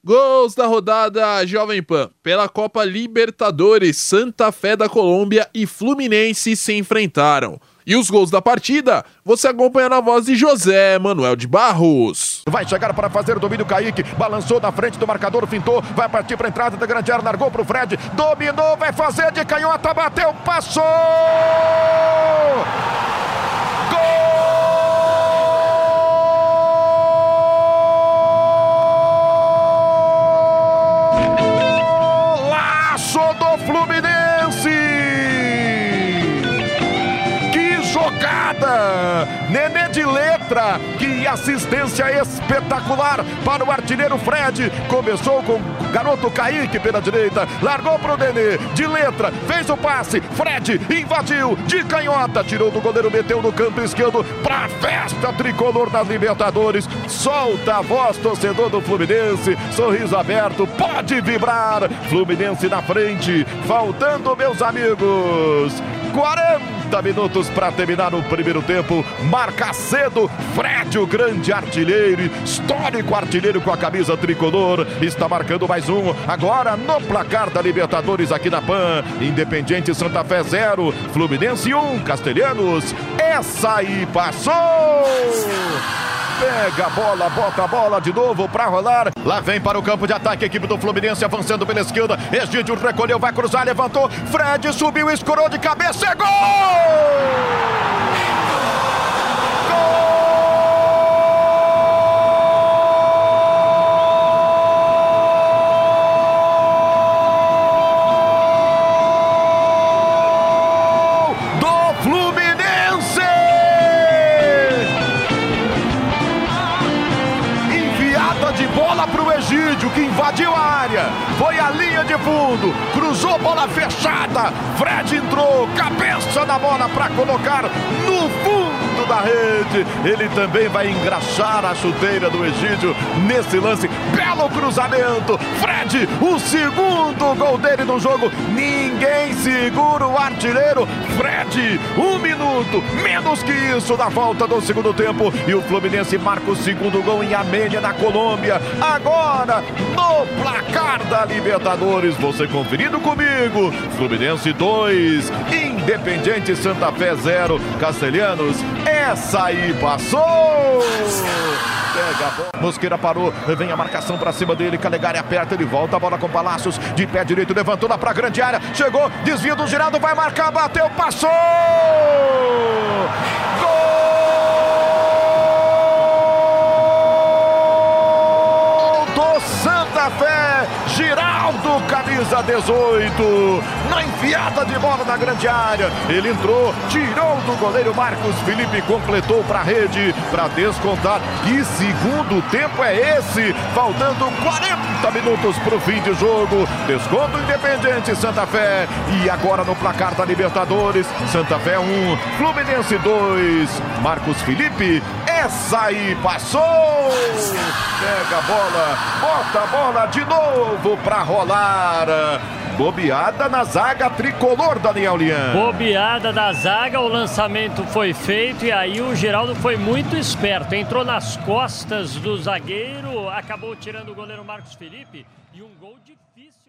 Gols da rodada Jovem Pan. Pela Copa Libertadores, Santa Fé da Colômbia e Fluminense se enfrentaram. E os gols da partida, você acompanha na voz de José Manuel de Barros. Vai chegar para fazer o domínio, Kaique, balançou na frente do marcador, fintou, vai partir para a entrada da grande área, largou para o Fred, dominou, vai fazer de canhota, bateu, passou! Golaço do Fluminense! Jogada, Nenê de letra, que assistência espetacular para o artilheiro Fred. Começou com o garoto Kaique pela direita, largou para o Nenê, de letra, fez o passe, Fred invadiu, de canhota, tirou do goleiro, meteu no canto esquerdo, para a festa tricolor das Libertadores. Solta a voz, torcedor do Fluminense, sorriso aberto, pode vibrar. Fluminense na frente, faltando, meus amigos, 40 minutos para terminar o primeiro tempo. Marca cedo, Fred, o grande artilheiro, histórico artilheiro com a camisa tricolor, está marcando mais um. Agora no placar da Libertadores aqui na PAN, Independiente Santa Fé 0, Fluminense 1, Castelhanos. Essa aí passou! Pega a bola, bota a bola de novo pra rolar. Lá vem para o campo de ataque a equipe do Fluminense, avançando pela esquerda. Egídio recolheu, vai cruzar, levantou. Fred subiu, escorou de cabeça, é gol! De bola para o Egídio, que invadiu a área, foi a linha de fundo, cruzou, bola fechada, Fred entrou, cabeça na bola para colocar no fundo da rede. Ele também vai engraxar a chuteira do Egídio nesse lance, belo cruzamento, Fred, o segundo gol dele no jogo, ninguém segura o artilheiro, Fred, 1 minuto, menos que isso da volta do segundo tempo, e o Fluminense marca o segundo gol em Amênia, na Colômbia. Agora no placar da Libertadores, você conferindo comigo, Fluminense 2, Independiente Santa Fé 0, Castelhanos, essa aí passou! Pega a bola, Mosqueira parou, vem a marcação pra cima dele, Calegari aperta, ele volta a bola com Palácios, de pé direito, levantou lá pra grande área, chegou, desvio do Giraldo, vai marcar, bateu, passou! Gol! Santa Fé, Giraldo, camisa 18, na enfiada de bola na grande área, ele entrou, tirou do goleiro Marcos Felipe, completou para a rede, para descontar. Que segundo tempo é esse? Faltando 40 minutos para o fim de jogo, desconto Independiente Santa Fé, e agora no placar da Libertadores, Santa Fé 1, Fluminense 2, Marcos Felipe, essa aí passou! Pega a bola, bota a bola de novo pra rolar. Bobeada na zaga tricolor, Daniel Lian. Bobeada da zaga, o lançamento foi feito e aí o Geraldo foi muito esperto. Entrou nas costas do zagueiro, acabou tirando o goleiro Marcos Felipe e um gol difícil.